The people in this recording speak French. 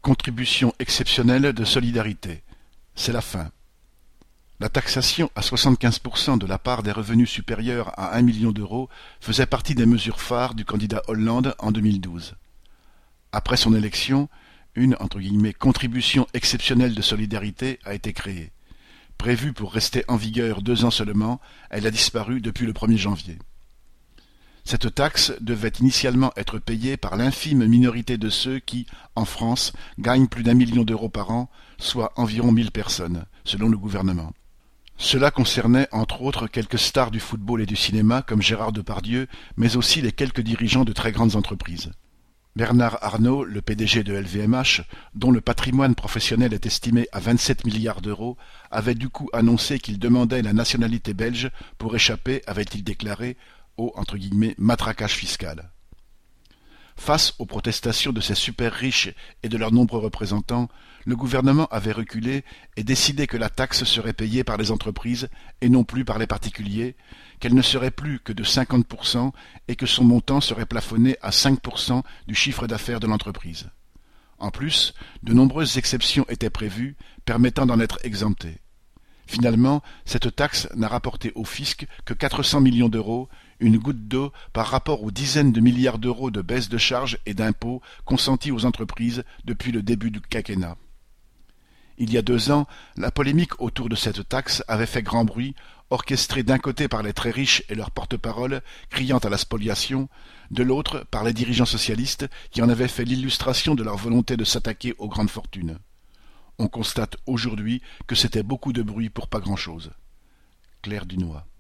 Contribution exceptionnelle de solidarité. C'est la fin. La taxation à 75% de la part des revenus supérieurs à 1 million d'euros faisait partie des mesures phares du candidat Hollande en 2012. Après son élection, une « contribution exceptionnelle de solidarité » a été créée. Prévue pour rester en vigueur 2 ans seulement, elle a disparu depuis le 1er janvier. Cette taxe devait initialement être payée par l'infime minorité de ceux qui, en France, gagnent plus d'1 million d'euros par an, soit environ 1000 personnes, selon le gouvernement. Cela concernait entre autres quelques stars du football et du cinéma comme Gérard Depardieu, mais aussi les quelques dirigeants de très grandes entreprises. Bernard Arnault, le PDG de LVMH, dont le patrimoine professionnel est estimé à 27 milliards d'euros, avait du coup annoncé qu'il demandait la nationalité belge pour échapper, avait-il déclaré, au « matraquage fiscal ». Face aux protestations de ces super riches et de leurs nombreux représentants, le gouvernement avait reculé et décidé que la taxe serait payée par les entreprises et non plus par les particuliers, qu'elle ne serait plus que de 50% et que son montant serait plafonné à 5% du chiffre d'affaires de l'entreprise. En plus, de nombreuses exceptions étaient prévues, permettant d'en être exempté. Finalement, cette taxe n'a rapporté au fisc que 400 millions d'euros, une goutte d'eau par rapport aux dizaines de milliards d'euros de baisse de charges et d'impôts consentis aux entreprises depuis le début du quinquennat. Il y a 2 ans, la polémique autour de cette taxe avait fait grand bruit, orchestrée d'un côté par les très riches et leurs porte-parole, criant à la spoliation, de l'autre par les dirigeants socialistes qui en avaient fait l'illustration de leur volonté de s'attaquer aux grandes fortunes. On constate aujourd'hui que c'était beaucoup de bruit pour pas grand-chose. Claire Dunois.